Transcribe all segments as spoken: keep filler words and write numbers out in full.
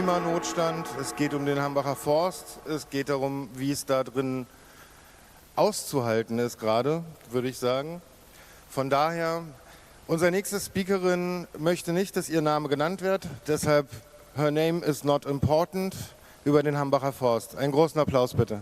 Klimanotstand, es geht um den Hambacher Forst, es geht darum, wie es da drin auszuhalten ist gerade, würde ich sagen. Von daher, unsere nächste Speakerin möchte nicht, dass ihr Name genannt wird, deshalb Her Name is Not Important über den Hambacher Forst. Einen großen Applaus bitte.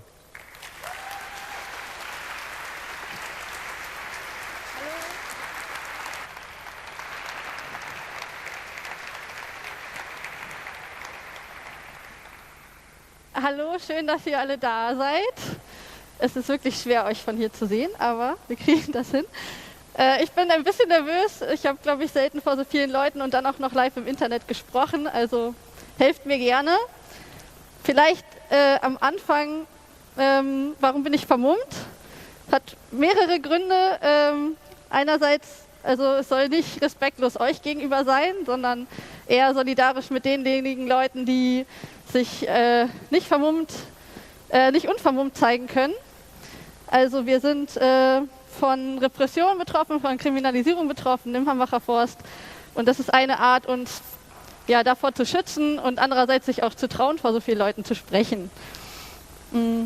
Hallo, schön, dass ihr alle da seid. Es ist wirklich schwer, euch von hier zu sehen, aber wir kriegen das hin. Äh, ich bin ein bisschen nervös. Ich habe, glaube ich, selten vor so vielen Leuten und dann auch noch live im Internet gesprochen. Also helft mir gerne. Vielleicht äh, am Anfang, ähm, warum bin ich vermummt? Hat mehrere Gründe. Ähm, einerseits, also es soll nicht respektlos euch gegenüber sein, sondern eher solidarisch mit denjenigen Leuten, die sich äh, nicht vermummt, äh, nicht unvermummt zeigen können. Also wir sind äh, von Repression betroffen, von Kriminalisierung betroffen im Hambacher Forst. Und das ist eine Art, uns ja, davor zu schützen und andererseits sich auch zu trauen, vor so vielen Leuten zu sprechen. Mhm.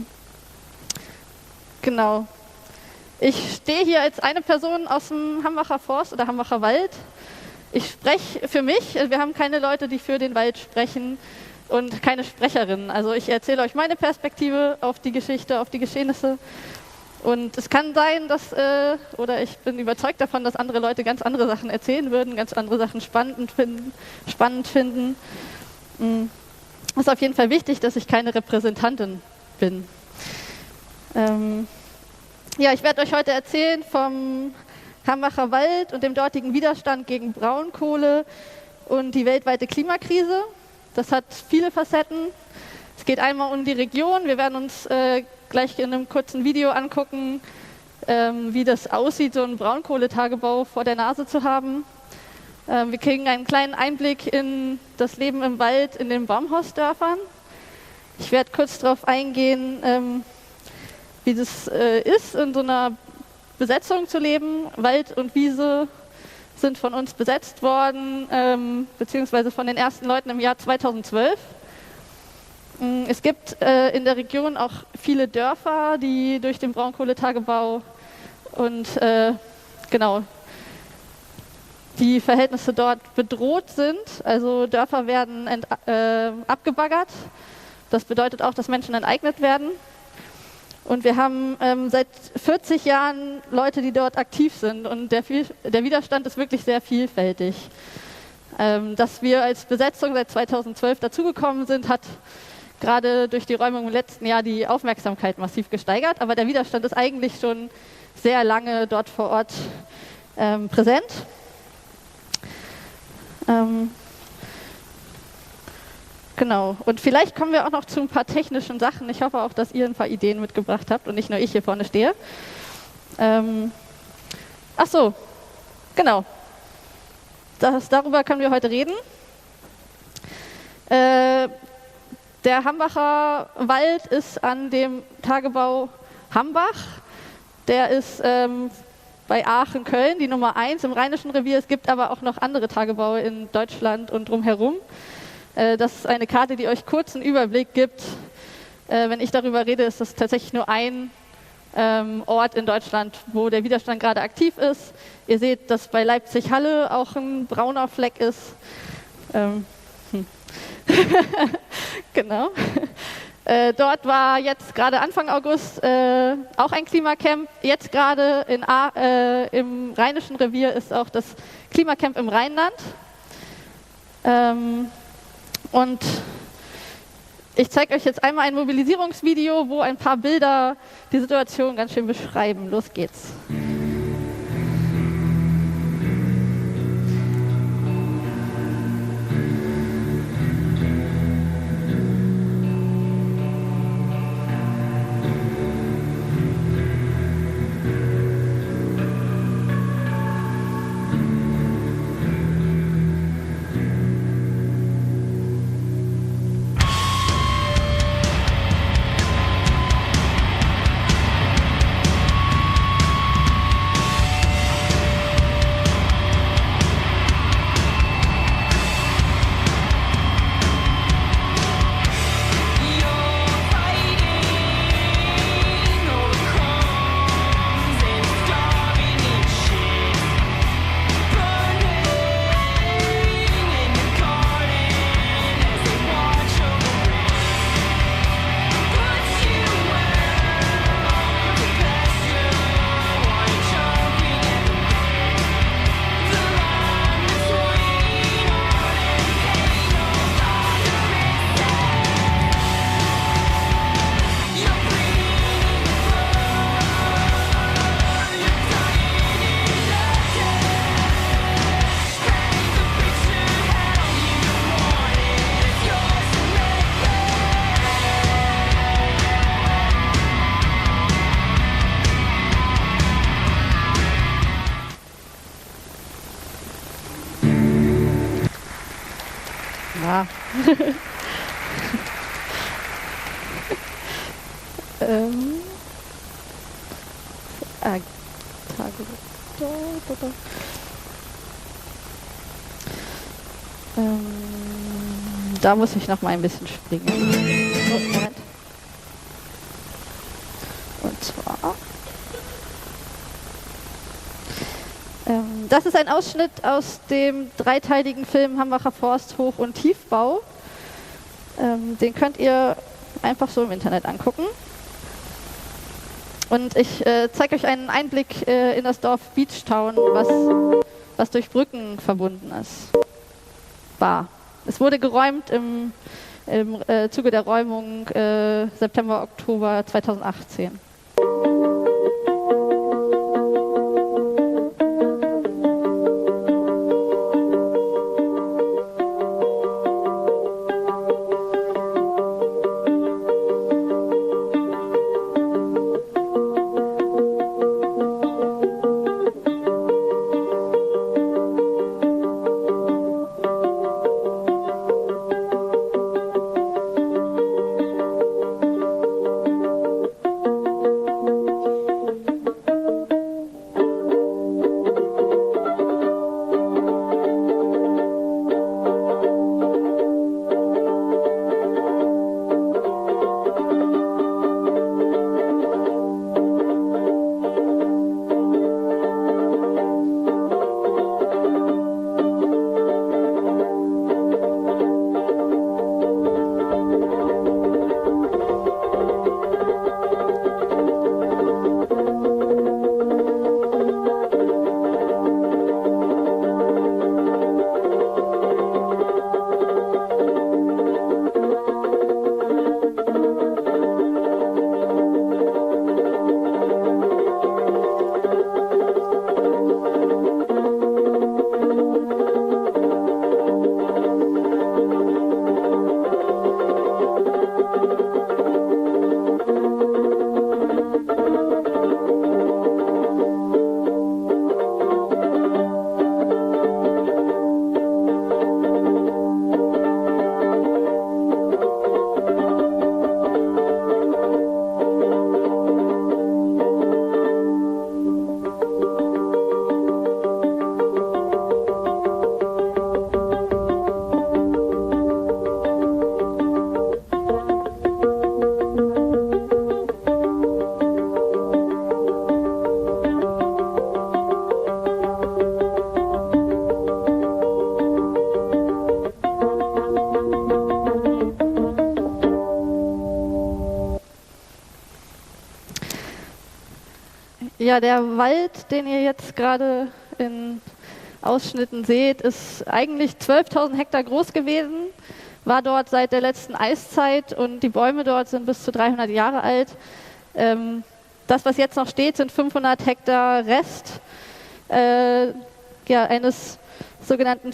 Genau. Ich stehe hier als eine Person aus dem Hambacher Forst oder Hambacher Wald. Ich spreche für mich. Wir haben keine Leute, die für den Wald sprechen. Und keine Sprecherin. Also ich erzähle euch meine Perspektive auf die Geschichte, auf die Geschehnisse. Und es kann sein, dass, äh, oder ich bin überzeugt davon, dass andere Leute ganz andere Sachen erzählen würden, ganz andere Sachen spannend finden. Spannend finden. Es ist auf jeden Fall wichtig, dass ich keine Repräsentantin bin. Ähm ja, ich werde euch heute erzählen vom Hambacher Wald und dem dortigen Widerstand gegen Braunkohle und die weltweite Klimakrise. Das hat viele Facetten. Es geht einmal um die Region. Wir werden uns äh, gleich in einem kurzen Video angucken, ähm, wie das aussieht, so einen Braunkohletagebau vor der Nase zu haben. Ähm, wir kriegen einen kleinen Einblick in das Leben im Wald in den Baumhausdörfern. Ich werde kurz darauf eingehen, ähm, wie das äh, ist, in so einer Besetzung zu leben. Wald und Wiese sind von uns besetzt worden, ähm, beziehungsweise von den ersten Leuten im Jahr zweitausendzwölf. Es gibt äh, in der Region auch viele Dörfer, die durch den Braunkohletagebau und äh, genau die Verhältnisse dort bedroht sind. Also Dörfer werden ent, äh, abgebaggert. Das bedeutet auch, dass Menschen enteignet werden. Und wir haben ähm, seit vierzig Jahren Leute, die dort aktiv sind. Und der, viel, der Widerstand ist wirklich sehr vielfältig. Ähm, dass wir als Besetzung seit zweitausendzwölf dazugekommen sind, hat gerade durch die Räumung im letzten Jahr die Aufmerksamkeit massiv gesteigert. Aber der Widerstand ist eigentlich schon sehr lange dort vor Ort ähm, präsent. Ähm, Genau, und vielleicht kommen wir auch noch zu ein paar technischen Sachen. Ich hoffe auch, dass ihr ein paar Ideen mitgebracht habt und nicht nur ich hier vorne stehe. Ähm, ach so, genau. Das, darüber können wir heute reden. Äh, der Hambacher Wald ist an dem Tagebau Hambach. Der ist ähm, bei Aachen, Köln, die Nummer eins im Rheinischen Revier. Es gibt aber auch noch andere Tagebaue in Deutschland und drumherum. Das ist eine Karte, die euch kurz einen Überblick gibt. Wenn ich darüber rede, ist das tatsächlich nur ein Ort in Deutschland, wo der Widerstand gerade aktiv ist. Ihr seht, dass bei Leipzig-Halle auch ein brauner Fleck ist. Ähm, hm. Genau. Äh, dort war jetzt gerade Anfang August äh, auch ein Klimacamp. Jetzt gerade in A, äh, im Rheinischen Revier ist auch das Klimacamp im Rheinland. Ähm, Und ich zeige euch jetzt einmal ein Mobilisierungsvideo, wo ein paar Bilder die Situation ganz schön beschreiben. Los geht's. Ja. ähm. Ah, Tage. Da, da, da. Ähm, da muss ich noch mal ein bisschen springen. Oh, Moment. Und zwar. Ähm, das ist ein Ausschnitt aus dem dreiteiligen Film Hambacher Forst Hoch- und Tiefbau. Ähm, den könnt ihr einfach so im Internet angucken. Und ich äh, zeige euch einen Einblick äh, in das Dorf Beachtown, was, was durch Brücken verbunden ist. War. Es wurde geräumt im, im äh, Zuge der Räumung äh, September, Oktober zweitausendachtzehn. Ja, der Wald, den ihr jetzt gerade in Ausschnitten seht, ist eigentlich zwölftausend Hektar groß gewesen, war dort seit der letzten Eiszeit und die Bäume dort sind bis zu dreihundert Jahre alt. Ähm, das, was jetzt noch steht, sind fünfhundert Hektar Rest äh, ja, eines sogenannten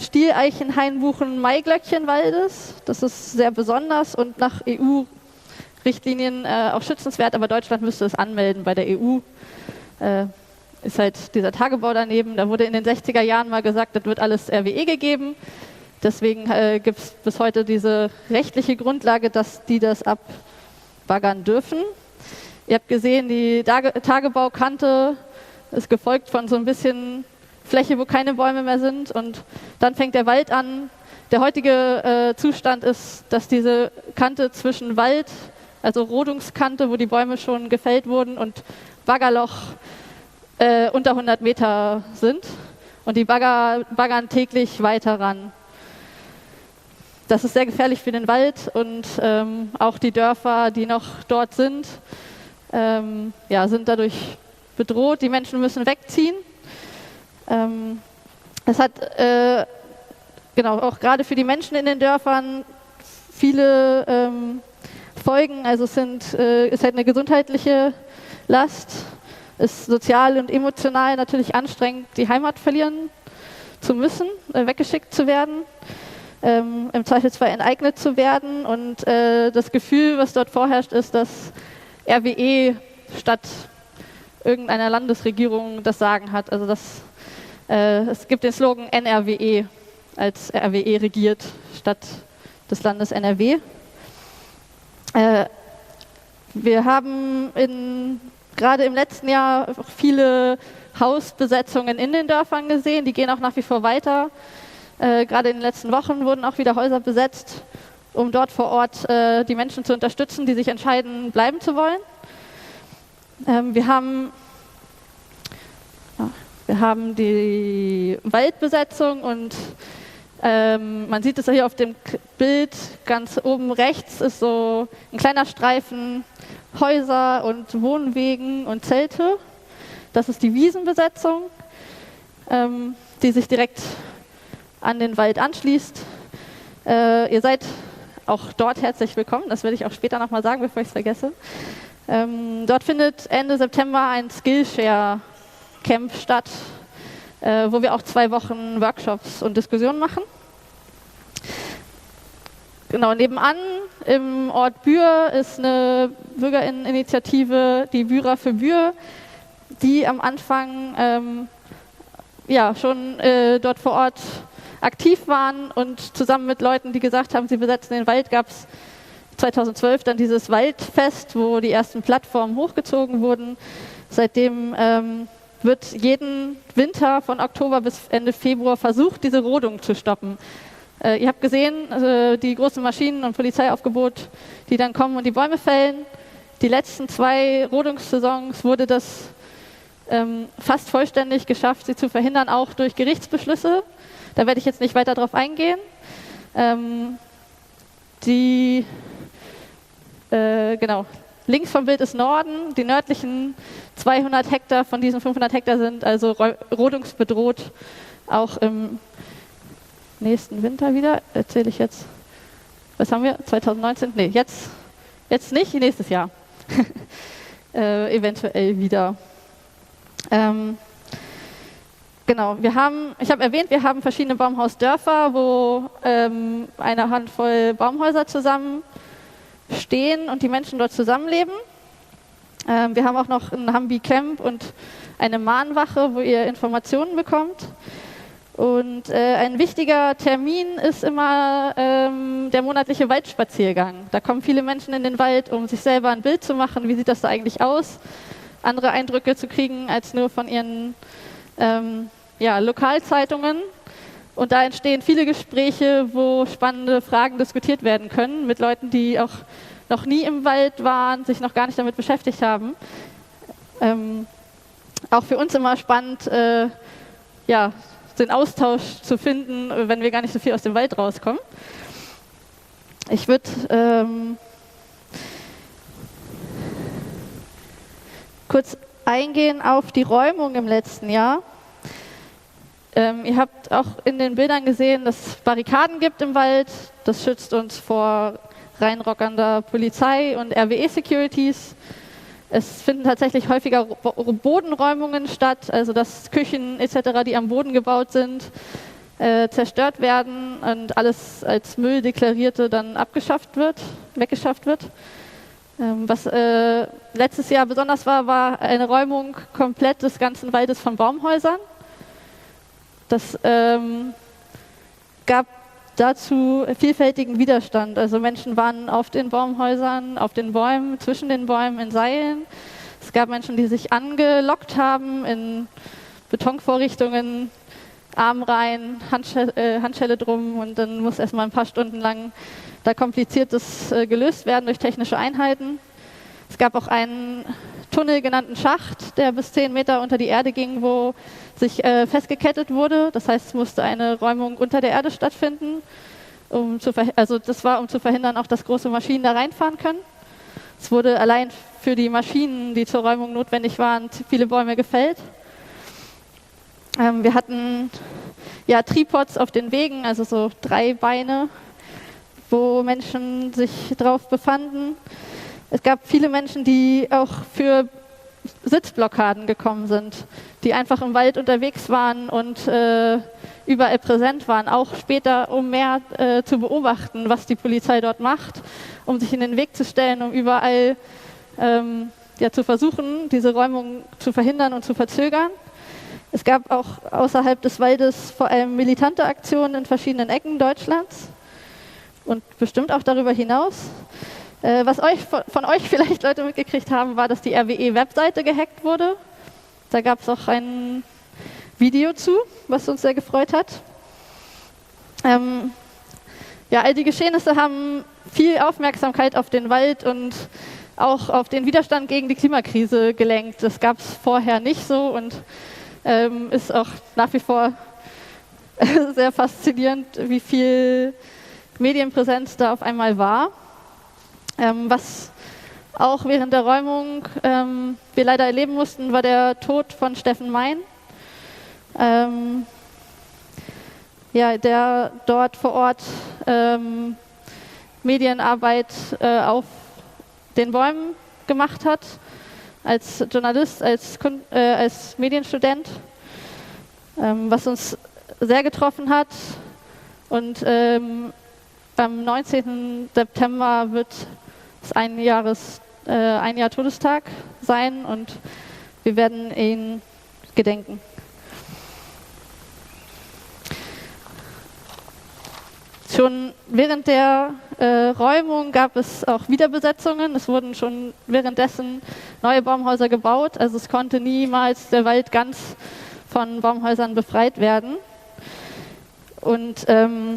Stieleichen-Hainbuchen-Maiglöckchenwaldes. Das ist sehr besonders und nach E U-Richtlinien äh, auch schützenswert, aber Deutschland müsste es anmelden bei der E U. Äh, ist halt dieser Tagebau daneben. Da wurde in den sechziger Jahren mal gesagt, das wird alles R W E gegeben. Deswegen äh, gibt es bis heute diese rechtliche Grundlage, dass die das abbaggern dürfen. Ihr habt gesehen, die Tage- Tagebaukante ist gefolgt von so ein bisschen Fläche, wo keine Bäume mehr sind. Und dann fängt der Wald an. Der heutige äh, Zustand ist, dass diese Kante zwischen Wald, also Rodungskante, wo die Bäume schon gefällt wurden, und Baggerloch äh, unter hundert Meter sind. Und die Bagger baggern täglich weiter ran. Das ist sehr gefährlich für den Wald und ähm, auch die Dörfer, die noch dort sind, ähm, ja, sind dadurch bedroht. Die Menschen müssen wegziehen. Ähm, es hat äh, genau auch gerade für die Menschen in den Dörfern viele ähm, Folgen. Also es sind, äh, ist halt eine gesundheitliche Last, ist sozial und emotional natürlich anstrengend, die Heimat verlieren zu müssen, äh, weggeschickt zu werden. Ähm, im Zweifelsfall enteignet zu werden. Und äh, das Gefühl, was dort vorherrscht, ist, dass R W E statt irgendeiner Landesregierung das Sagen hat. Also das, äh, es gibt den Slogan N R W E, als R W E regiert, statt des Landes N R W. Äh, wir haben in, gerade im letzten Jahr viele Hausbesetzungen in den Dörfern gesehen, die gehen auch nach wie vor weiter. Äh, gerade in den letzten Wochen wurden auch wieder Häuser besetzt, um dort vor Ort äh, die Menschen zu unterstützen, die sich entscheiden, bleiben zu wollen. Ähm, wir haben, ja, wir haben die Waldbesetzung und ähm, man sieht es ja hier auf dem Bild, ganz oben rechts ist so ein kleiner Streifen Häuser und Wohnwegen und Zelte. Das ist die Wiesenbesetzung, ähm, die sich direkt an den Wald anschließt. Äh, ihr seid auch dort herzlich willkommen, das werde ich auch später nochmal sagen, bevor ich es vergesse. Ähm, dort findet Ende September ein Skillshare-Camp statt, äh, wo wir auch zwei Wochen Workshops und Diskussionen machen. Genau, nebenan im Ort Bühr ist eine Bürgerinneninitiative, die Bührer für Bühr, die am Anfang ähm, ja, schon äh, dort vor Ort aktiv waren und zusammen mit Leuten, die gesagt haben, sie besetzen den Wald, gab es zweitausendzwölf dann dieses Waldfest, wo die ersten Plattformen hochgezogen wurden. Seitdem ähm, wird jeden Winter von Oktober bis Ende Februar versucht, diese Rodung zu stoppen. Äh, ihr habt gesehen, äh, die großen Maschinen und Polizeiaufgebot, die dann kommen und die Bäume fällen. Die letzten zwei Rodungssaisons wurde das ähm, fast vollständig geschafft, sie zu verhindern, auch durch Gerichtsbeschlüsse. Da werde ich jetzt nicht weiter drauf eingehen. Ähm, die, äh, genau, links vom Bild ist Norden. Die nördlichen zweihundert Hektar von diesen fünfhundert Hektar sind also rodungsbedroht, auch im nächsten Winter wieder. Erzähle ich jetzt, was haben wir, zweitausendneunzehn? Nee, jetzt, jetzt nicht, nächstes Jahr. äh, eventuell wieder. Ähm, Genau, wir haben, ich habe erwähnt, wir haben verschiedene Baumhausdörfer, wo ähm, eine Handvoll Baumhäuser zusammen stehen und die Menschen dort zusammenleben. Ähm, wir haben auch noch ein Hambi-Camp und eine Mahnwache, wo ihr Informationen bekommt. Und äh, ein wichtiger Termin ist immer ähm, der monatliche Waldspaziergang. Da kommen viele Menschen in den Wald, um sich selber ein Bild zu machen, wie sieht das da eigentlich aus, andere Eindrücke zu kriegen als nur von ihren Ähm, ja, Lokalzeitungen, und da entstehen viele Gespräche, wo spannende Fragen diskutiert werden können mit Leuten, die auch noch nie im Wald waren, sich noch gar nicht damit beschäftigt haben. Ähm, auch für uns immer spannend, äh, ja, den Austausch zu finden, wenn wir gar nicht so viel aus dem Wald rauskommen. Ich würde ähm, kurz eingehen auf die Räumung im letzten Jahr. Ähm, ihr habt auch in den Bildern gesehen, dass es Barrikaden gibt im Wald. Das schützt uns vor reinrockernder Polizei und R W E-Securities. Es finden tatsächlich häufiger Bodenräumungen statt, also dass Küchen et cetera, die am Boden gebaut sind, äh, zerstört werden und alles als Müll deklarierte dann abgeschafft wird, weggeschafft wird. Was äh, letztes Jahr besonders war, war eine Räumung komplett des ganzen Waldes von Baumhäusern. Das ähm, gab dazu vielfältigen Widerstand. Also Menschen waren auf den Baumhäusern, auf den Bäumen, zwischen den Bäumen in Seilen. Es gab Menschen, die sich angelockt haben in Betonvorrichtungen, Arm rein, Handschelle, äh, Handschelle drum, und dann muss erstmal ein paar Stunden lang da Kompliziertes äh, gelöst werden durch technische Einheiten. Es gab auch einen Tunnel genannten Schacht, der bis zehn Meter unter die Erde ging, wo sich äh, festgekettet wurde. Das heißt, es musste eine Räumung unter der Erde stattfinden. Um zu also das war, um zu verhindern, auch dass große Maschinen da reinfahren können. Es wurde allein für die Maschinen, die zur Räumung notwendig waren, viele Bäume gefällt. Ähm, wir hatten ja Tripods auf den Wegen, also so drei Beine, wo Menschen sich drauf befanden. Es gab viele Menschen, die auch für Sitzblockaden gekommen sind, die einfach im Wald unterwegs waren und äh, überall präsent waren, auch später, um mehr äh, zu beobachten, was die Polizei dort macht, um sich in den Weg zu stellen, um überall ähm, ja, zu versuchen, diese Räumung zu verhindern und zu verzögern. Es gab auch außerhalb des Waldes vor allem militante Aktionen in verschiedenen Ecken Deutschlands. und bestimmt auch darüber hinaus. Äh, was euch, von euch vielleicht Leute mitgekriegt haben, war, dass die R W E-Webseite gehackt wurde. Da gab es auch ein Video zu, was uns sehr gefreut hat. Ähm, ja, all die Geschehnisse haben viel Aufmerksamkeit auf den Wald und auch auf den Widerstand gegen die Klimakrise gelenkt. Das gab es vorher nicht so und ähm, ist auch nach wie vor sehr faszinierend, wie viel Medienpräsenz da auf einmal war. Ähm, was auch während der Räumung ähm, wir leider erleben mussten, war der Tod von Steffen Mein, ähm, ja, der dort vor Ort ähm, Medienarbeit äh, auf den Bäumen gemacht hat, als Journalist, als, Kun äh, als Medienstudent, ähm, was uns sehr getroffen hat. Und ähm, am neunzehnten September wird es ein, Jahres, äh, ein Jahr Todestag sein und wir werden ihn gedenken. Schon während der äh, Räumung gab es auch Wiederbesetzungen. Es wurden schon währenddessen neue Baumhäuser gebaut. Also es konnte niemals der Wald ganz von Baumhäusern befreit werden. Und ähm,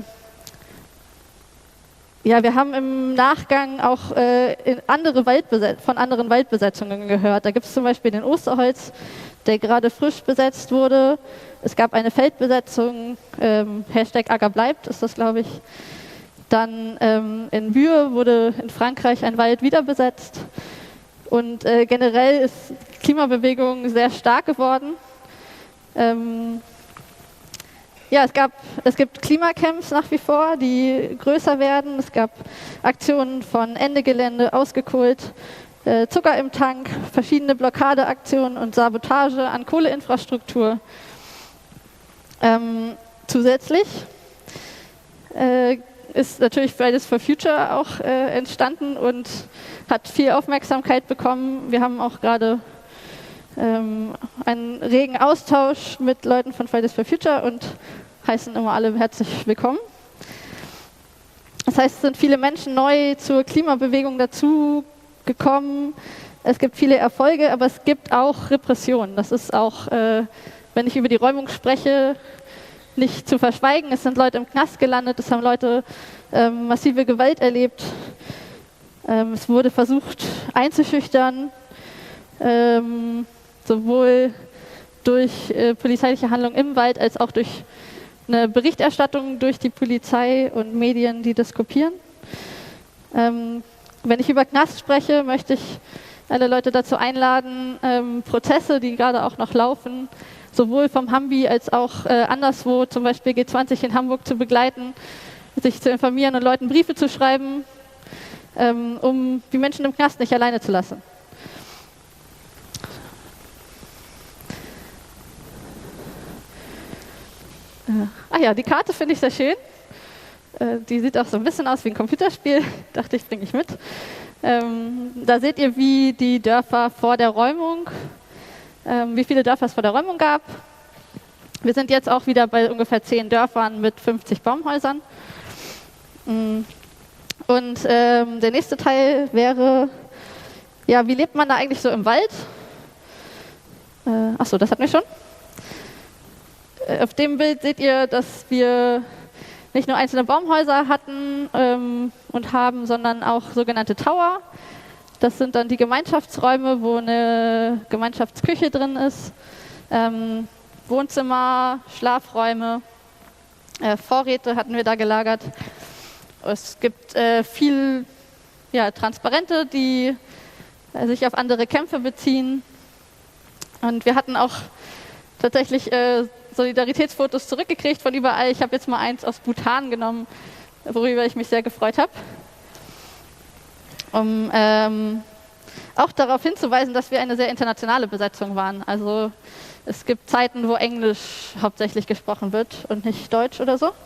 ja, wir haben im Nachgang auch äh, in andere von anderen Waldbesetzungen gehört. Da gibt es zum Beispiel den Osterholz, der gerade frisch besetzt wurde. Es gab eine Feldbesetzung, ähm, Hashtag Acker bleibt, ist das, glaube ich. Dann ähm, in Bühr wurde in Frankreich ein Wald wieder besetzt. Und äh, generell ist die Klimabewegung sehr stark geworden. Ähm, ja, es, gab, es gibt Klimacamps nach wie vor, die größer werden. Es gab Aktionen von Ende Gelände, ausgekohlt, äh, Zucker im Tank, verschiedene Blockadeaktionen und Sabotage an Kohleinfrastruktur. Ähm, zusätzlich äh, ist natürlich Fridays for Future auch äh, entstanden und hat viel Aufmerksamkeit bekommen. Wir haben auch gerade ähm, einen regen Austausch mit Leuten von Fridays for Future und heißen immer alle herzlich willkommen. Das heißt, es sind viele Menschen neu zur Klimabewegung dazu gekommen. Es gibt viele Erfolge, aber es gibt auch Repressionen. Das ist auch, äh, wenn ich über die Räumung spreche, nicht zu verschweigen. Es sind Leute im Knast gelandet, es haben Leute ähm, massive Gewalt erlebt. Ähm, es wurde versucht einzuschüchtern, ähm, sowohl durch äh, polizeiliche Handlungen im Wald als auch durch eine Berichterstattung durch die Polizei und Medien, die das kopieren. Ähm, wenn ich über Knast spreche, möchte ich alle Leute dazu einladen, ähm, Prozesse, die gerade auch noch laufen, sowohl vom Hambi als auch äh, anderswo, zum Beispiel G zwanzig in Hamburg, zu begleiten, sich zu informieren und Leuten Briefe zu schreiben, ähm, um die Menschen im Knast nicht alleine zu lassen. Äh, ah ja, die Karte finde ich sehr schön. Äh, die sieht auch so ein bisschen aus wie ein Computerspiel. Dachte ich, bringe ich mit. Ähm, da seht ihr, wie die Dörfer vor der Räumung, ähm, wie viele Dörfer es vor der Räumung gab. Wir sind jetzt auch wieder bei ungefähr zehn Dörfern mit fünfzig Baumhäusern. Und ähm, der nächste Teil wäre, ja, wie lebt man da eigentlich so im Wald? Äh, achso, das hatten wir schon. Äh, auf dem Bild seht ihr, dass wir nicht nur einzelne Baumhäuser hatten ähm, und haben, sondern auch sogenannte Tower. Das sind dann die Gemeinschaftsräume, wo eine Gemeinschaftsküche drin ist, ähm, Wohnzimmer, Schlafräume, äh, Vorräte hatten wir da gelagert. Es gibt äh, viel ja, Transparente, die äh, sich auf andere Kämpfe beziehen. Und wir hatten auch tatsächlich äh, Solidaritätsfotos zurückgekriegt von überall. Ich habe jetzt mal eins aus Bhutan genommen, worüber ich mich sehr gefreut habe. Um ähm, auch darauf hinzuweisen, dass wir eine sehr internationale Besetzung waren. Also es gibt Zeiten, wo Englisch hauptsächlich gesprochen wird und nicht Deutsch oder so.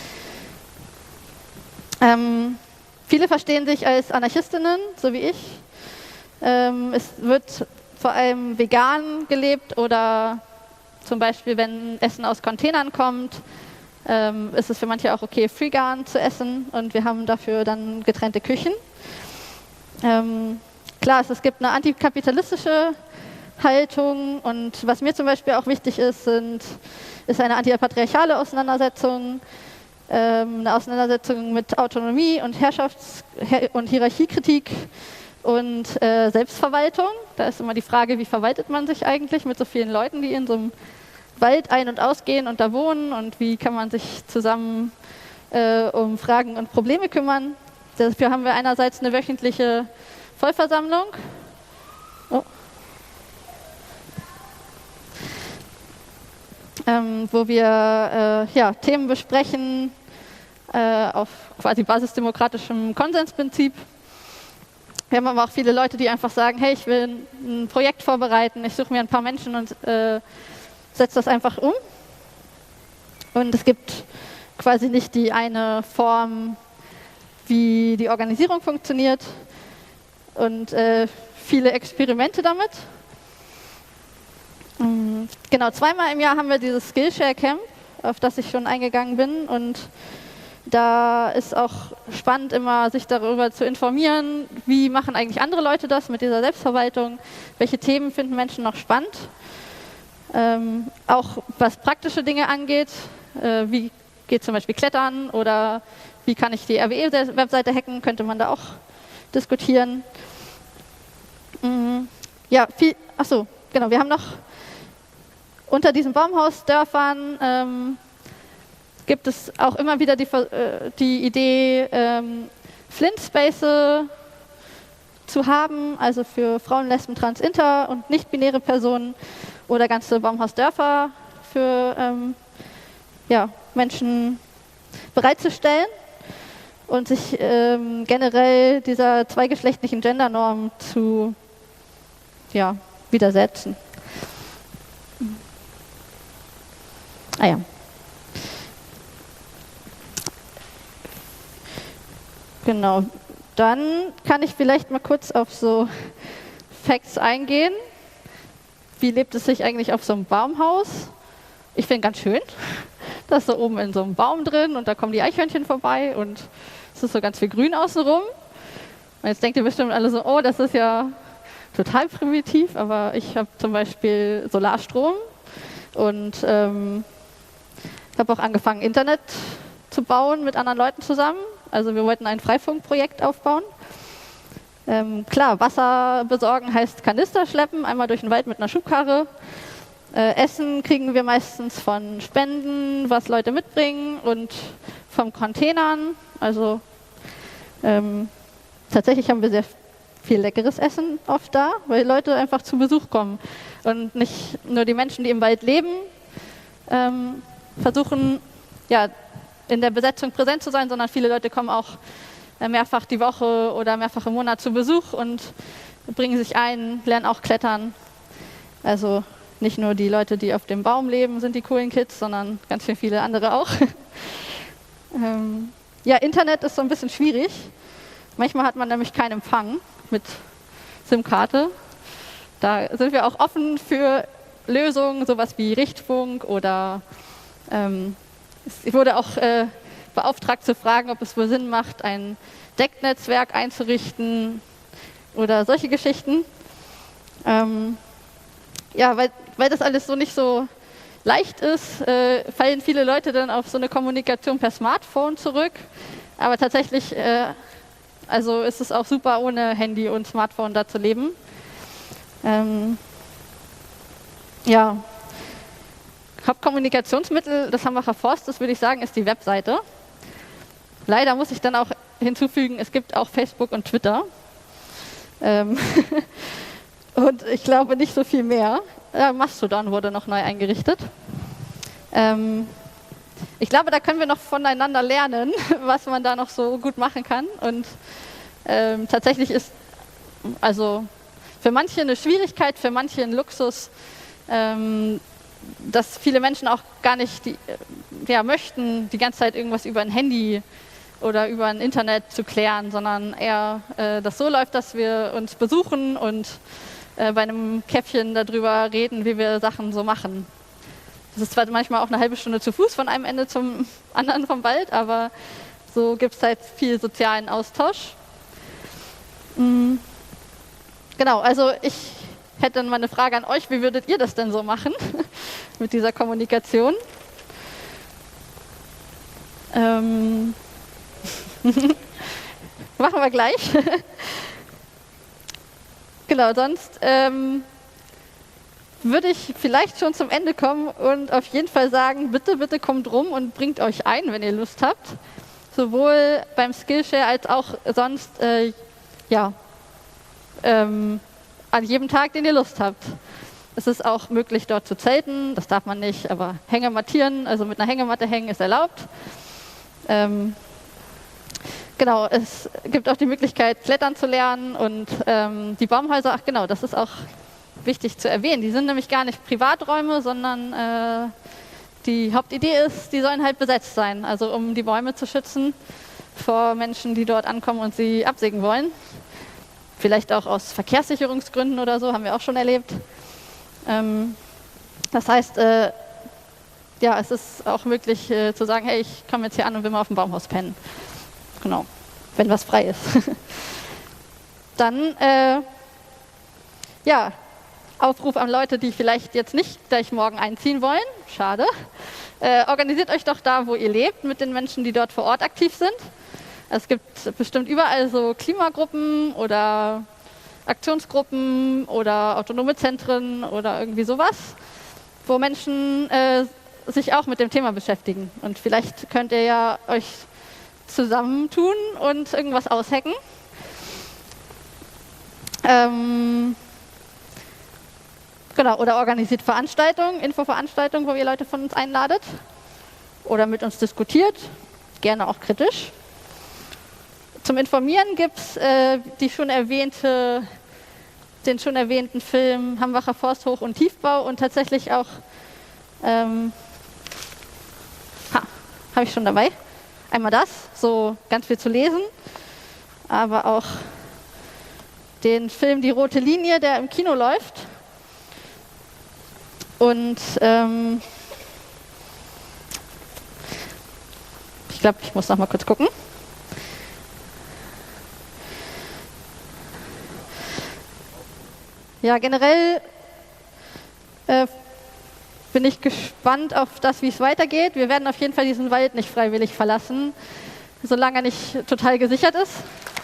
Ähm, viele verstehen sich als Anarchistinnen, so wie ich. Ähm, es wird vor allem vegan gelebt oder zum Beispiel, wenn Essen aus Containern kommt, ähm, ist es für manche auch okay, Freegan zu essen und wir haben dafür dann getrennte Küchen. Ähm, klar, es, es gibt eine antikapitalistische Haltung und was mir zum Beispiel auch wichtig ist, sind, ist eine antipatriarchale Auseinandersetzung, ähm, eine Auseinandersetzung mit Autonomie und Herrschafts- und Hierarchiekritik und äh, Selbstverwaltung. Da ist immer die Frage, wie verwaltet man sich eigentlich mit so vielen Leuten, die in so einem Wald ein- und ausgehen und da wohnen und wie kann man sich zusammen äh, um Fragen und Probleme kümmern. Dafür haben wir einerseits eine wöchentliche Vollversammlung. Oh. Ähm, wo wir äh, ja, Themen besprechen äh, auf quasi basisdemokratischem Konsensprinzip. Wir haben aber auch viele Leute, die einfach sagen, hey, ich will ein Projekt vorbereiten, ich suche mir ein paar Menschen und äh, setze das einfach um. Und es gibt quasi nicht die eine Form, wie die Organisierung funktioniert und äh, viele Experimente damit. Genau, zweimal im Jahr haben wir dieses Skillshare Camp, auf das ich schon eingegangen bin. Und da ist auch spannend, immer sich darüber zu informieren, wie machen eigentlich andere Leute das mit dieser Selbstverwaltung, welche Themen finden Menschen noch spannend. Ähm, auch was praktische Dinge angeht, äh, wie geht zum Beispiel Klettern oder wie kann ich die R W E-Webseite hacken, könnte man da auch diskutieren. Mhm. Ja, viel, achso, genau, wir haben noch unter diesen Baumhausdörfern ähm, gibt es auch immer wieder die, äh, die Idee, ähm, Flint-Space zu haben, also für Frauen, Lesben, Trans, Inter und nicht-binäre Personen oder ganze Baumhausdörfer für ähm, ja, Menschen bereitzustellen und sich ähm, generell dieser zweigeschlechtlichen Gendernorm zu ja, widersetzen. Ah ja. Genau. Dann kann ich vielleicht mal kurz auf so Facts eingehen. Wie lebt es sich eigentlich auf so einem Baumhaus? Ich finde ganz schön. Das ist so oben in so einem Baum drin und da kommen die Eichhörnchen vorbei und es ist so ganz viel Grün außenrum. Und jetzt denkt ihr bestimmt alle so, oh, das ist ja total primitiv, aber ich habe zum Beispiel Solarstrom und ähm, habe auch angefangen, Internet zu bauen mit anderen Leuten zusammen. Also wir wollten ein Freifunkprojekt aufbauen. Ähm, klar, Wasser besorgen heißt Kanister schleppen, einmal durch den Wald mit einer Schubkarre. Äh, Essen kriegen wir meistens von Spenden, was Leute mitbringen und von Containern. Also ähm, tatsächlich haben wir sehr viel leckeres Essen oft da, weil Leute einfach zu Besuch kommen. Und nicht nur die Menschen, die im Wald leben, ähm, versuchen, ja, in der Besetzung präsent zu sein, sondern viele Leute kommen auch mehrfach die Woche oder mehrfach im Monat zu Besuch und bringen sich ein, lernen auch klettern. Also nicht nur die Leute, die auf dem Baum leben, sind die coolen Kids, sondern ganz schön viele andere auch. ähm, ja, Internet ist so ein bisschen schwierig. Manchmal hat man nämlich keinen Empfang mit SIM-Karte. Da sind wir auch offen für Lösungen, sowas wie Richtfunk oder ähm, es wurde auch äh, beauftragt zu fragen, ob es wohl Sinn macht, ein Decknetzwerk einzurichten oder solche Geschichten. Ähm, ja, weil, weil das alles so nicht so leicht ist, äh, fallen viele Leute dann auf so eine Kommunikation per Smartphone zurück. Aber tatsächlich äh, also ist es auch super, ohne Handy und Smartphone da zu leben. Ähm, ja. Hauptkommunikationsmittel des Hambacher Forstes, würde ich sagen, ist die Webseite. Leider muss ich dann auch hinzufügen, es gibt auch Facebook und Twitter. Ähm und ich glaube nicht so viel mehr. Ja, Mastodon wurde noch neu eingerichtet. Ähm ich glaube, da können wir noch voneinander lernen, was man da noch so gut machen kann. Und ähm, tatsächlich ist also für manche eine Schwierigkeit, für manche ein Luxus, ähm, dass viele Menschen auch gar nicht die, ja, möchten, die ganze Zeit irgendwas über ein Handy oder über ein Internet zu klären, sondern eher äh, das so läuft, dass wir uns besuchen und äh, bei einem Käffchen darüber reden, wie wir Sachen so machen. Das ist zwar manchmal auch eine halbe Stunde zu Fuß von einem Ende zum anderen vom Wald, aber so gibt es halt viel sozialen Austausch. Mhm. Genau, also ich hätte dann mal eine Frage an euch, wie würdet ihr das denn so machen mit dieser Kommunikation? Ähm Machen wir gleich. Genau, sonst ähm, würde ich vielleicht schon zum Ende kommen und auf jeden Fall sagen, bitte, bitte kommt rum und bringt euch ein, wenn ihr Lust habt. Sowohl beim Skillshare als auch sonst, äh, ja, ähm, an jedem Tag, den ihr Lust habt. Es ist auch möglich, dort zu zelten, das darf man nicht, aber Hängemattieren, also mit einer Hängematte hängen, ist erlaubt. Ähm, genau, es gibt auch die Möglichkeit, klettern zu lernen und ähm, die Baumhäuser, ach genau, das ist auch wichtig zu erwähnen. Die sind nämlich gar nicht Privaträume, sondern äh, die Hauptidee ist, die sollen halt besetzt sein, also um die Bäume zu schützen vor Menschen, die dort ankommen und sie absägen wollen. Vielleicht auch aus Verkehrssicherungsgründen oder so, haben wir auch schon erlebt. Ähm, das heißt, äh, ja, es ist auch möglich äh, zu sagen, hey, ich komme jetzt hier an und will mal auf dem Baumhaus pennen. Genau, wenn was frei ist. Dann, äh, ja, Aufruf an Leute, die vielleicht jetzt nicht gleich morgen einziehen wollen. Schade. Äh, organisiert euch doch da, wo ihr lebt, mit den Menschen, die dort vor Ort aktiv sind. Es gibt bestimmt überall so Klimagruppen oder Aktionsgruppen oder autonome Zentren oder irgendwie sowas, wo Menschen äh, sich auch mit dem Thema beschäftigen. Und vielleicht könnt ihr ja euch zusammentun und irgendwas aushacken. Ähm, genau, oder organisiert Veranstaltungen, Infoveranstaltungen, wo ihr Leute von uns einladet oder mit uns diskutiert, gerne auch kritisch. Zum Informieren gibt es äh, die schon erwähnte, den schon erwähnten Film Hambacher Forst Hoch- und Tiefbau und tatsächlich auch, ähm, ha, habe ich schon dabei, einmal das, so ganz viel zu lesen, aber auch den Film Die rote Linie, der im Kino läuft. Und ähm, ich glaube, ich muss noch mal kurz gucken. Ja, generell äh, bin ich gespannt auf das, wie es weitergeht. Wir werden auf jeden Fall diesen Wald nicht freiwillig verlassen, solange er nicht total gesichert ist.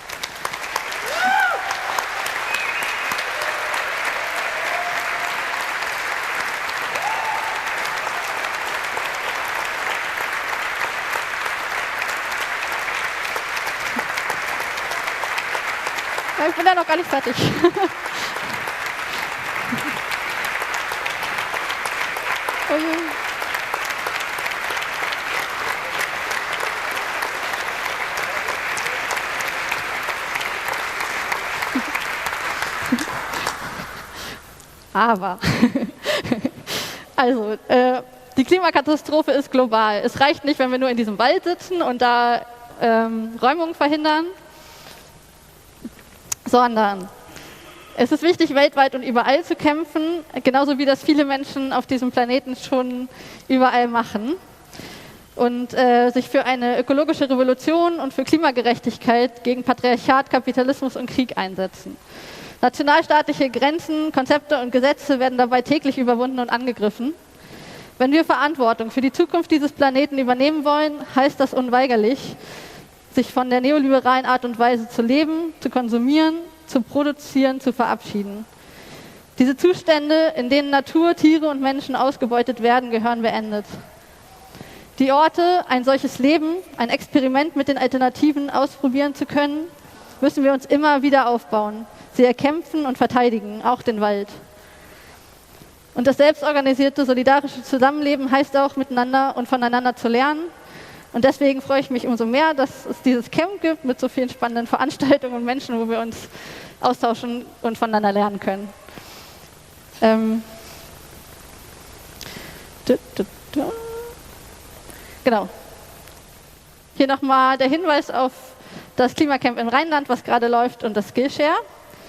Ich bin da noch gar nicht fertig. Aber, also, äh, die Klimakatastrophe ist global. Es reicht nicht, wenn wir nur in diesem Wald sitzen und da ähm, Räumungen verhindern, sondern es ist wichtig, weltweit und überall zu kämpfen, genauso wie das viele Menschen auf diesem Planeten schon überall machen. Und äh, sich für eine ökologische Revolution und für Klimagerechtigkeit gegen Patriarchat, Kapitalismus und Krieg einsetzen. Nationalstaatliche Grenzen, Konzepte und Gesetze werden dabei täglich überwunden und angegriffen. Wenn wir Verantwortung für die Zukunft dieses Planeten übernehmen wollen, heißt das unweigerlich, sich von der neoliberalen Art und Weise zu leben, zu konsumieren, zu produzieren, zu verabschieden. Diese Zustände, in denen Natur, Tiere und Menschen ausgebeutet werden, gehören beendet. Die Orte, ein solches Leben, ein Experiment mit den Alternativen ausprobieren zu können, müssen wir uns immer wieder aufbauen, sie erkämpfen und verteidigen, auch den Wald. Und das selbstorganisierte, solidarische Zusammenleben heißt auch, miteinander und voneinander zu lernen. Und deswegen freue ich mich umso mehr, dass es dieses Camp gibt mit so vielen spannenden Veranstaltungen und Menschen, wo wir uns austauschen und voneinander lernen können. Ähm. Genau. Hier nochmal der Hinweis auf das Klimacamp im Rheinland, was gerade läuft, und das Skillshare.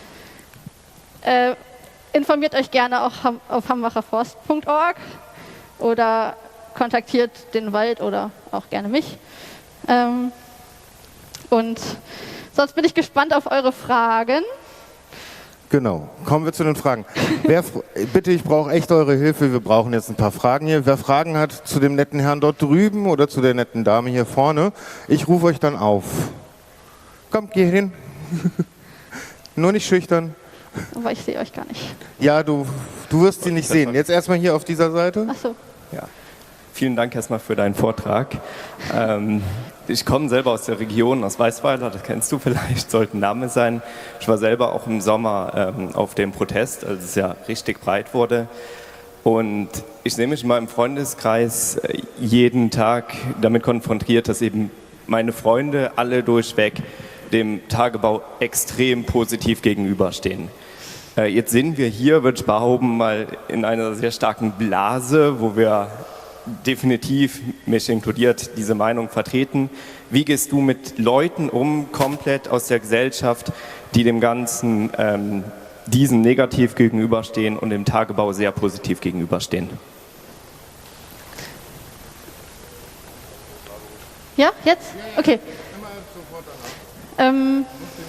Äh, informiert euch gerne auch auf hambacher forst punkt org. oder kontaktiert den Wald oder auch gerne mich. Ähm, und sonst bin ich gespannt auf eure Fragen. Genau, kommen wir zu den Fragen. Wer, bitte, ich brauche echt eure Hilfe, wir brauchen jetzt ein paar Fragen hier. Wer Fragen hat zu dem netten Herrn dort drüben oder zu der netten Dame hier vorne, ich rufe euch dann auf. Kommt, geh hin. Nur nicht schüchtern. Aber ich sehe euch gar nicht. Ja, du, du wirst sie nicht sehen. Jetzt erstmal hier auf dieser Seite. Ach so. Ja. Vielen Dank erstmal für deinen Vortrag. Ähm, ich komme selber aus der Region, aus Weißweiler, das kennst du vielleicht, sollte ein Name sein. Ich war selber auch im Sommer ähm, auf dem Protest, als es ja richtig breit wurde. Und ich sehe mich in meinem Freundeskreis jeden Tag damit konfrontiert, dass eben meine Freunde alle durchweg dem Tagebau extrem positiv gegenüberstehen. Äh, jetzt sind wir hier, würde ich behaupten, mal in einer sehr starken Blase, wo wir definitiv, mich inkludiert, diese Meinung vertreten. Wie gehst du mit Leuten um, komplett aus der Gesellschaft, die dem Ganzen, ähm, diesem negativ gegenüberstehen und dem Tagebau sehr positiv gegenüberstehen? Ja, jetzt? Okay. Ähm,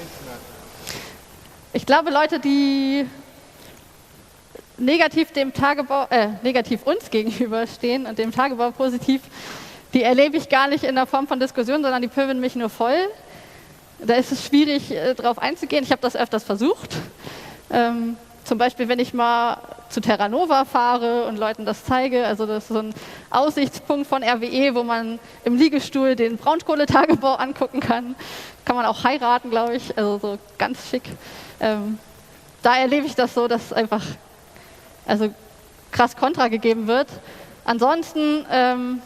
ich glaube, Leute, die negativ dem Tagebau, äh, negativ uns gegenüberstehen und dem Tagebau positiv, die erlebe ich gar nicht in der Form von Diskussion, sondern die pöbeln mich nur voll. Da ist es schwierig, äh, drauf einzugehen. Ich habe das öfters versucht. Ähm, zum Beispiel, wenn ich mal zu Terra Nova fahre und Leuten das zeige. Also das ist so ein Aussichtspunkt von R W E, wo man im Liegestuhl den Braunkohletagebau angucken kann. Kann man auch heiraten, glaube ich. Also so ganz schick. Ähm, da erlebe ich das so, dass einfach also krass Kontra gegeben wird. Ansonsten, ähm,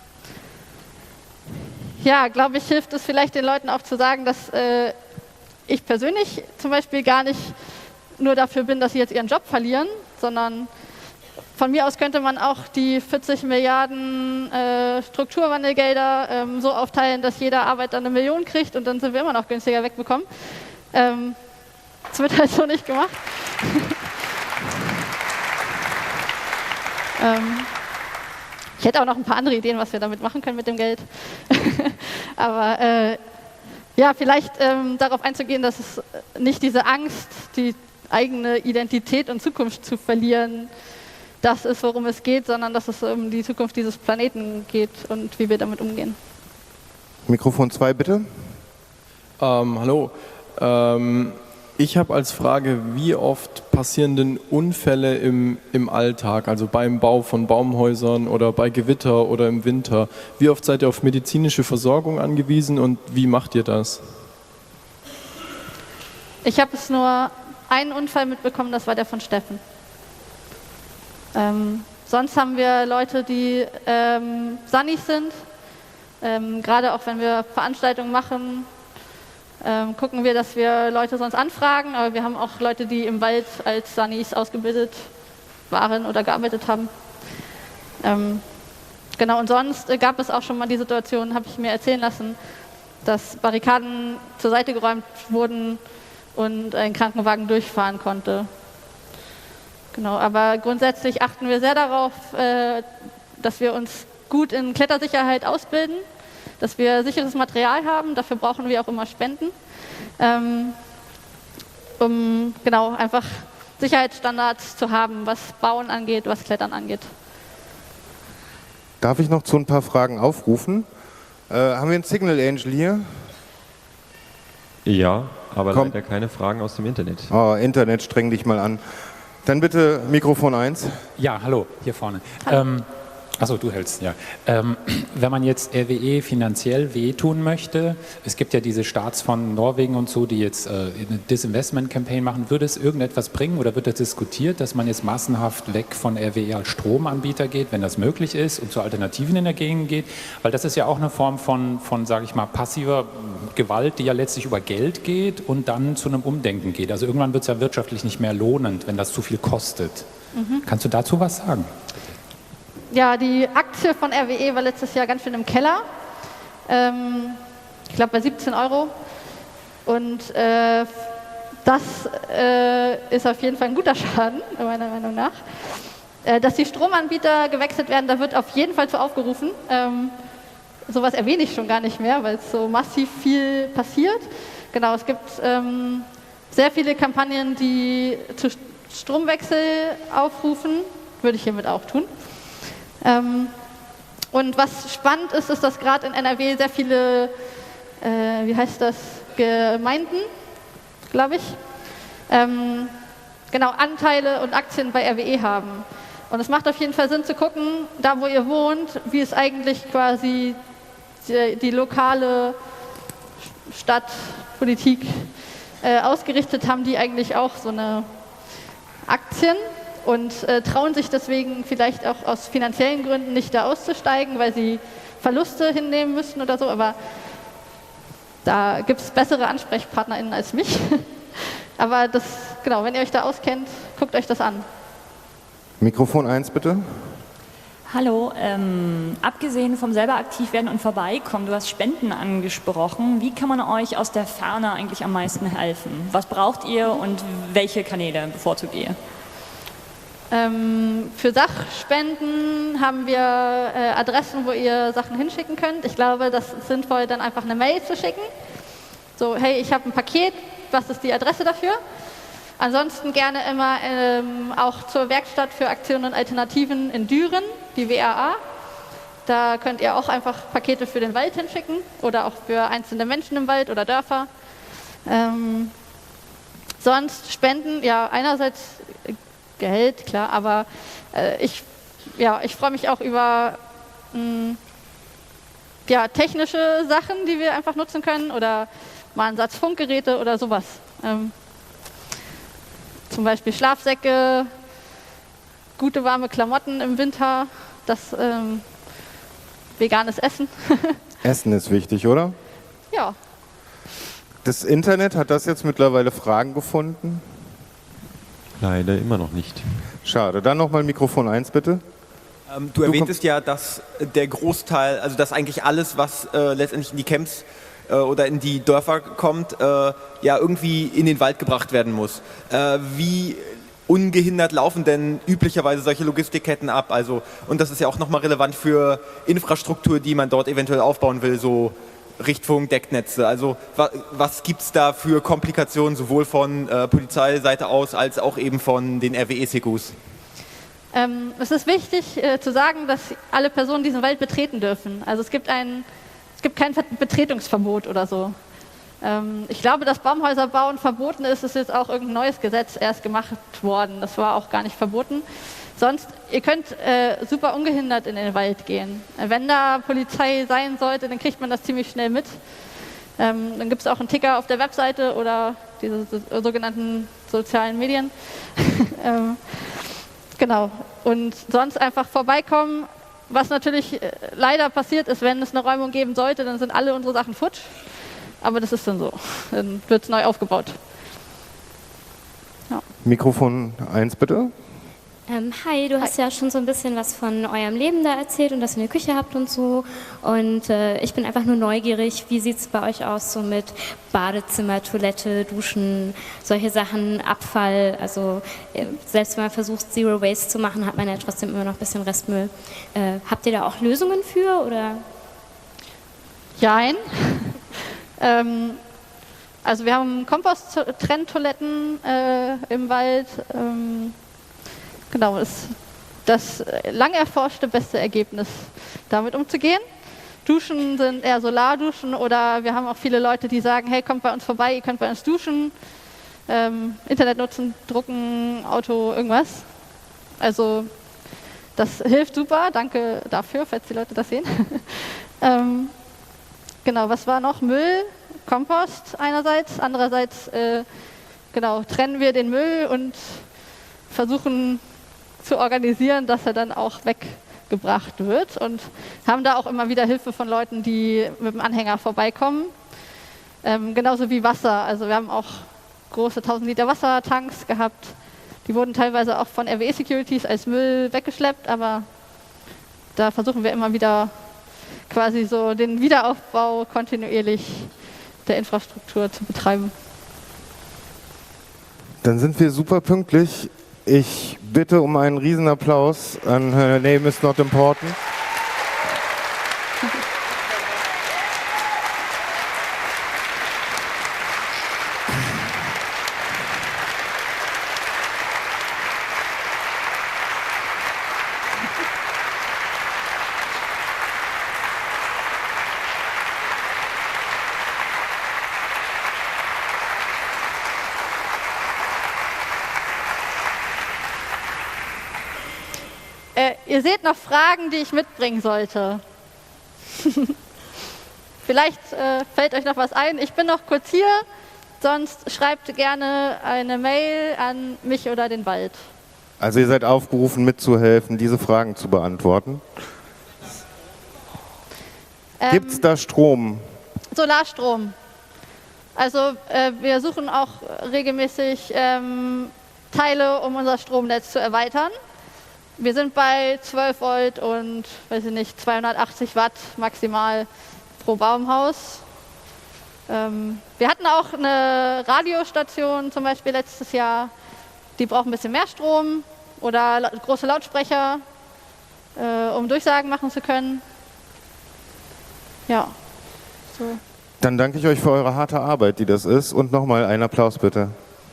ja, glaube ich, hilft es vielleicht den Leuten auch zu sagen, dass äh, ich persönlich zum Beispiel gar nicht nur dafür bin, dass sie jetzt ihren Job verlieren, sondern von mir aus könnte man auch die vierzig Milliarden äh, Strukturwandelgelder ähm, so aufteilen, dass jeder Arbeiter eine Million kriegt und dann sind wir immer noch günstiger wegbekommen. Ähm, das wird halt so nicht gemacht. ähm, ich hätte auch noch ein paar andere Ideen, was wir damit machen können mit dem Geld. Aber äh, ja, vielleicht ähm, darauf einzugehen, dass es nicht diese Angst, die eigene Identität und Zukunft zu verlieren, das ist, worum es geht, sondern dass es um die Zukunft dieses Planeten geht und wie wir damit umgehen. Mikrofon zwei, bitte. Ähm, hallo. Ähm, ich habe als Frage, wie oft passieren denn Unfälle im, im Alltag, also beim Bau von Baumhäusern oder bei Gewitter oder im Winter? Wie oft seid ihr auf medizinische Versorgung angewiesen und wie macht ihr das? Ich habe es nur einen Unfall mitbekommen, das war der von Steffen. Ähm, sonst haben wir Leute, die ähm, Sunnis sind. Ähm, gerade auch wenn wir Veranstaltungen machen, ähm, gucken wir, dass wir Leute sonst anfragen. Aber wir haben auch Leute, die im Wald als Sunnis ausgebildet waren oder gearbeitet haben. Ähm, genau, und sonst äh, gab es auch schon mal die Situation, habe ich mir erzählen lassen, dass Barrikaden zur Seite geräumt wurden und ein Krankenwagen durchfahren konnte. Genau, aber grundsätzlich achten wir sehr darauf, äh, dass wir uns gut in Klettersicherheit ausbilden, dass wir sicheres Material haben. Dafür brauchen wir auch immer Spenden, ähm, um genau einfach Sicherheitsstandards zu haben, was Bauen angeht, was Klettern angeht. Darf ich noch zu ein paar Fragen aufrufen? Äh, haben wir einen Signal Angel hier? Ja, aber Komm. leider keine Fragen aus dem Internet. Oh, Internet, streng dich mal an. Dann bitte Mikrofon eins. Ja, hallo, hier vorne. Ähm, achso, du hältst, ja. Ähm, wenn man jetzt R W E finanziell wehtun möchte, es gibt ja diese Staats von Norwegen und so, die jetzt äh, eine Disinvestment-Campaign machen, würde es irgendetwas bringen oder wird das diskutiert, dass man jetzt massenhaft weg von R W E als Stromanbieter geht, wenn das möglich ist und zu alternativen Energien geht? Weil das ist ja auch eine Form von, von sage ich mal, passiver Gewalt, die ja letztlich über Geld geht und dann zu einem Umdenken geht. Also irgendwann wird es ja wirtschaftlich nicht mehr lohnend, wenn das zu viel kostet. Mhm. Kannst du dazu was sagen? Ja, die Aktie von R W E war letztes Jahr ganz schön im Keller. Ähm, ich glaube bei siebzehn Euro. Und äh, das äh, ist auf jeden Fall ein guter Schaden, meiner Meinung nach. Äh, dass die Stromanbieter gewechselt werden, da wird auf jeden Fall zu aufgerufen. Ähm, sowas erwähne ich schon gar nicht mehr, weil es so massiv viel passiert. Genau, es gibt ähm, sehr viele Kampagnen, die zu Stromwechsel aufrufen, würde ich hiermit auch tun. Ähm, und was spannend ist, ist, dass gerade in N R W sehr viele, äh, wie heißt das, Gemeinden, glaube ich, ähm, genau, Anteile und Aktien bei R W E haben. Und es macht auf jeden Fall Sinn zu gucken, da wo ihr wohnt, wie ist eigentlich quasi die, die lokale Stadtpolitik äh, ausgerichtet, haben die eigentlich auch so eine Aktien und äh, trauen sich deswegen vielleicht auch aus finanziellen Gründen nicht da auszusteigen, weil sie Verluste hinnehmen müssen oder so, aber da gibt es bessere AnsprechpartnerInnen als mich. Aber das, genau, wenn ihr euch da auskennt, guckt euch das an. Mikrofon eins bitte. Hallo, ähm, abgesehen vom selber aktiv werden und vorbeikommen, du hast Spenden angesprochen. Wie kann man euch aus der Ferne eigentlich am meisten helfen? Was braucht ihr und welche Kanäle bevorzugt ihr? Ähm, für Sachspenden haben wir äh, Adressen, wo ihr Sachen hinschicken könnt. Ich glaube, das ist sinnvoll, dann einfach eine Mail zu schicken. So, hey, ich habe ein Paket, was ist die Adresse dafür? Ansonsten gerne immer ähm, auch zur Werkstatt für Aktionen und Alternativen in Düren, die W R A. Da könnt ihr auch einfach Pakete für den Wald hinschicken oder auch für einzelne Menschen im Wald oder Dörfer. Ähm, sonst Spenden, ja, einerseits Geld, klar, aber äh, ich, ja, ich freue mich auch über mh, ja, technische Sachen, die wir einfach nutzen können oder mal einen Satz Funkgeräte oder sowas. Ähm, zum Beispiel Schlafsäcke, gute warme Klamotten im Winter, das ähm, veganes Essen. Essen ist wichtig, oder? Ja. Das Internet, hat das jetzt mittlerweile Fragen gefunden? Leider immer noch nicht. Schade. Dann nochmal Mikrofon eins bitte. Ähm, du erwähntest ja, dass der Großteil, also dass eigentlich alles, was äh, letztendlich in die Camps äh, oder in die Dörfer kommt, äh, ja irgendwie in den Wald gebracht werden muss. Äh, wie ungehindert laufen denn üblicherweise solche Logistikketten ab? Also, und das ist ja auch nochmal relevant für Infrastruktur, die man dort eventuell aufbauen will, so Richtfunk, Decknetze. Also wa was gibt es da für Komplikationen, sowohl von äh, Polizeiseite aus, als auch eben von den R W E-C Q s? Ähm, es ist wichtig äh, zu sagen, dass alle Personen diesen Wald betreten dürfen. Also es gibt, ein, es gibt kein Betretungsverbot oder so. Ähm, ich glaube, dass Baumhäuser bauen verboten ist, ist jetzt auch irgendein neues Gesetz erst gemacht worden. Das war auch gar nicht verboten. Sonst, ihr könnt äh, super ungehindert in den Wald gehen. Wenn da Polizei sein sollte, dann kriegt man das ziemlich schnell mit. Ähm, dann gibt es auch einen Ticker auf der Webseite oder diese so, sogenannten sozialen Medien. ähm, genau. Und sonst einfach vorbeikommen. Was natürlich äh, leider passiert ist, wenn es eine Räumung geben sollte, dann sind alle unsere Sachen futsch. Aber das ist dann so. Dann wird es neu aufgebaut. Ja. Mikrofon eins bitte. Ähm, hi, du hast hi. ja schon so ein bisschen was von eurem Leben da erzählt und dass ihr eine Küche habt und so. Und äh, ich bin einfach nur neugierig, wie sieht es bei euch aus so mit Badezimmer, Toilette, Duschen, solche Sachen, Abfall. Also äh, selbst wenn man versucht, Zero Waste zu machen, hat man ja trotzdem immer noch ein bisschen Restmüll. Äh, habt ihr da auch Lösungen für? Oder? Jein. ähm, also wir haben Kompost-Trenntoiletten äh, im Wald. Ähm, Genau, ist das lang erforschte beste Ergebnis, damit umzugehen. Duschen sind eher Solarduschen oder wir haben auch viele Leute, die sagen, hey, kommt bei uns vorbei, ihr könnt bei uns duschen, ähm, Internet nutzen, drucken, Auto, irgendwas. Also das hilft super, danke dafür, falls die Leute das sehen. ähm, genau, was war noch? Müll, Kompost einerseits, andererseits äh, genau, trennen wir den Müll und versuchen zu organisieren, dass er dann auch weggebracht wird und haben da auch immer wieder Hilfe von Leuten, die mit dem Anhänger vorbeikommen. Ähm, genauso wie Wasser. Also wir haben auch große tausend Liter Wassertanks gehabt. Die wurden teilweise auch von R W E-Securities als Müll weggeschleppt, aber da versuchen wir immer wieder quasi so den Wiederaufbau kontinuierlich der Infrastruktur zu betreiben. Dann sind wir super pünktlich. Ich bitte um einen Riesenapplaus an Her Name is Not Important. Ihr seht noch Fragen, die ich mitbringen sollte. Vielleicht äh, fällt euch noch was ein. Ich bin noch kurz hier, sonst schreibt gerne eine Mail an mich oder den Wald. Also ihr seid aufgerufen, mitzuhelfen, diese Fragen zu beantworten. Ähm, Gibt es da Strom? Solarstrom. Also äh, wir suchen auch regelmäßig ähm, Teile, um unser Stromnetz zu erweitern. Wir sind bei zwölf Volt und, weiß ich nicht, zweihundertachtzig Watt maximal pro Baumhaus. Ähm, wir hatten auch eine Radiostation zum Beispiel letztes Jahr. Die braucht ein bisschen mehr Strom oder la- große Lautsprecher, äh, um Durchsagen machen zu können. Ja, so. Dann danke ich euch für eure harte Arbeit, die das ist. Und nochmal einen Applaus bitte.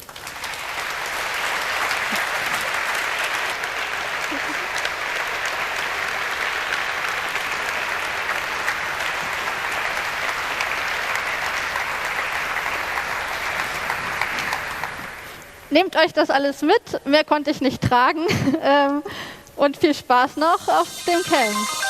Nehmt euch das alles mit, mehr konnte ich nicht tragen. ähm, und viel Spaß noch auf dem Camp.